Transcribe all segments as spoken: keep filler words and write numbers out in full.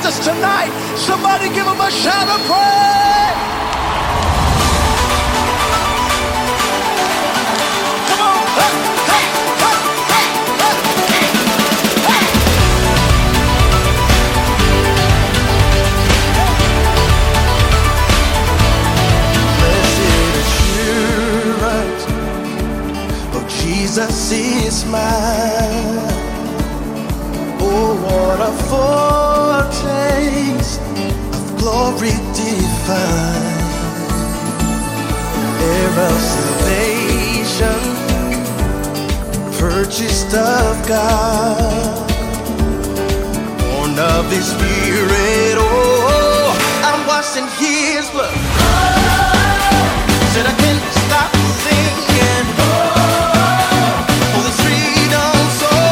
Jesus tonight. Somebody give him a shout of praise. Come on. Hey, hey, hey, hey, hey, hey. Blessed assurance, oh, Jesus is mine. Oh, what a foretaste of glory divine, heir of salvation, purchased of God, born of His Spirit. Oh, I'm washed in His blood. Said I can't stop singing. Oh, this freedom song.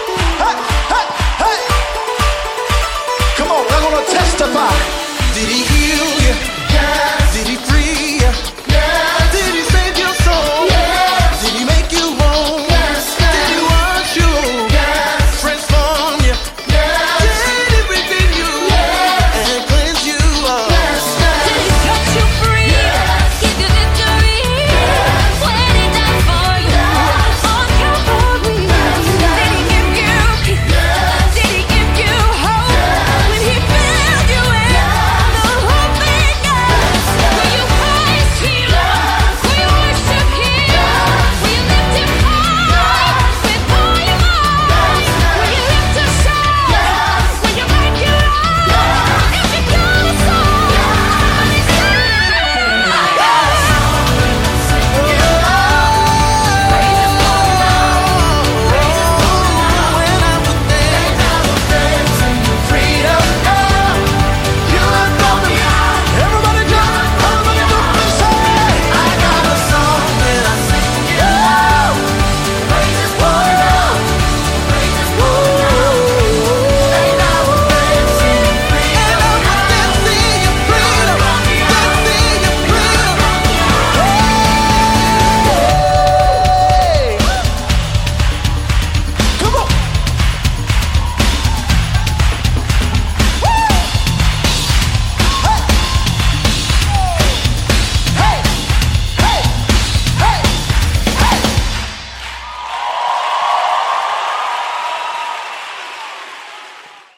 Did he